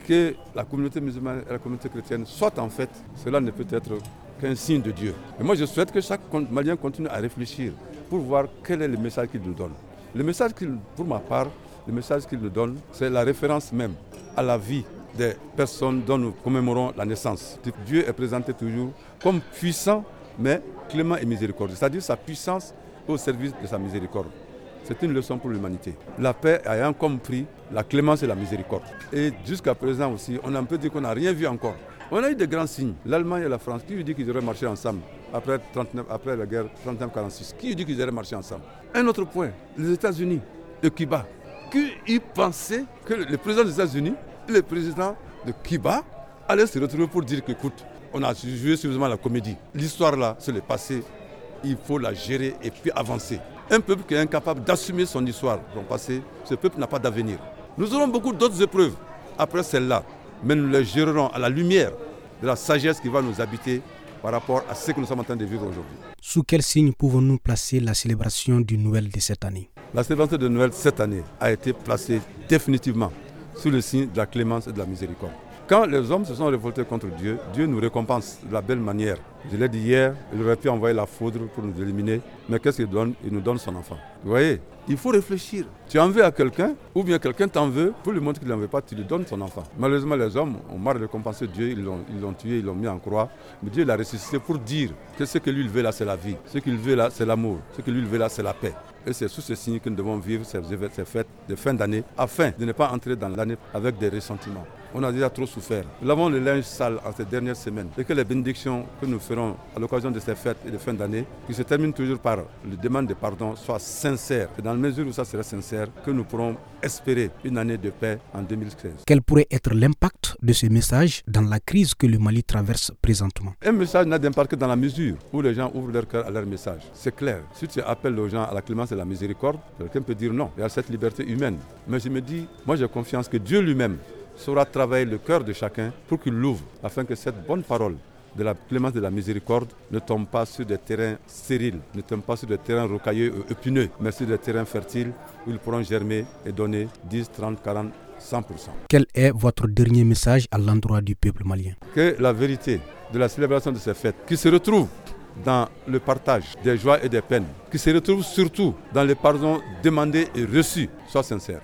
que la communauté musulmane et la communauté chrétienne soient en fait, cela ne peut être qu'un signe de Dieu. Et moi je souhaite que chaque Malien continue à réfléchir pour voir quel est le message qu'il nous donne. Le message pour ma part, le message qu'il nous donne, c'est la référence même à la vie des personnes dont nous commémorons la naissance. Dieu est présenté toujours comme puissant, mais clément et miséricordieux, c'est-à-dire sa puissance au service de sa miséricorde. C'est une leçon pour l'humanité. La paix ayant compris la clémence et la miséricorde. Et jusqu'à présent aussi, on a un peu dit qu'on n'a rien vu encore. On a eu des grands signes. L'Allemagne et la France, qui lui dit qu'ils auraient marché ensemble après la guerre 39-46? Qui lui dit qu'ils auraient marché ensemble? Un autre point, les États-Unis et Cuba. Qui pensait que le président des États-Unis et le président de Cuba allaient se retrouver pour dire qu'écoute, on a joué suffisamment la comédie. L'histoire là, c'est le passé. Il faut la gérer et puis avancer. Un peuple qui est incapable d'assumer son histoire, son passé, ce peuple n'a pas d'avenir. Nous aurons beaucoup d'autres épreuves après celle-là, mais nous les gérerons à la lumière de la sagesse qui va nous habiter par rapport à ce que nous sommes en train de vivre aujourd'hui. Sous quel signe pouvons-nous placer la célébration du Noël de cette année? La célébration de Noël cette année a été placée définitivement sous le signe de la clémence et de la miséricorde. Quand les hommes se sont révoltés contre Dieu, Dieu nous récompense de la belle manière. Je l'ai dit hier, il aurait pu envoyer la foudre pour nous éliminer, mais qu'est-ce qu'il donne? Il nous donne son enfant. Vous voyez, il faut réfléchir. Tu en veux à quelqu'un, ou bien quelqu'un t'en veut, pour lui montrer qu'il n'en veut pas, tu lui donnes son enfant. Malheureusement, les hommes ont marre de récompenser Dieu, ils l'ont tué, ils l'ont mis en croix. Mais Dieu l'a ressuscité pour dire que ce que lui il veut là, c'est la vie. Ce qu'il veut là, c'est l'amour. Ce que lui il veut là, c'est la paix. Et c'est sous ce signe que nous devons vivre ces fêtes de fin d'année, afin de ne pas entrer dans l'année avec des ressentiments. On a déjà trop souffert. Nous lavons le linge sale en ces dernières semaines. Et que les bénédictions que nous ferons à l'occasion de ces fêtes et de fin d'année, qui se terminent toujours par la demande de pardon, soient sincères. Et dans la mesure où ça sera sincère, que nous pourrons espérer une année de paix en 2016. Quel pourrait être l'impact de ce message dans la crise que le Mali traverse présentement? Un message n'a d'impact que dans la mesure où les gens ouvrent leur cœur à leur message. C'est clair. Si tu appelles aux gens à la clémence et à la miséricorde, quelqu'un peut dire non. Il y a cette liberté humaine. Mais je me dis, moi j'ai confiance que Dieu lui-même saura travailler le cœur de chacun pour qu'il l'ouvre, afin que cette bonne parole de la clémence et de la miséricorde ne tombe pas sur des terrains stériles, ne tombe pas sur des terrains rocailleux et épineux, mais sur des terrains fertiles où ils pourront germer et donner 10, 30, 40, 100%. Quel est votre dernier message à l'endroit du peuple malien? Que la vérité de la célébration de ces fêtes, qui se retrouve dans le partage des joies et des peines, qui se retrouve surtout dans les pardons demandés et reçus, soit sincère.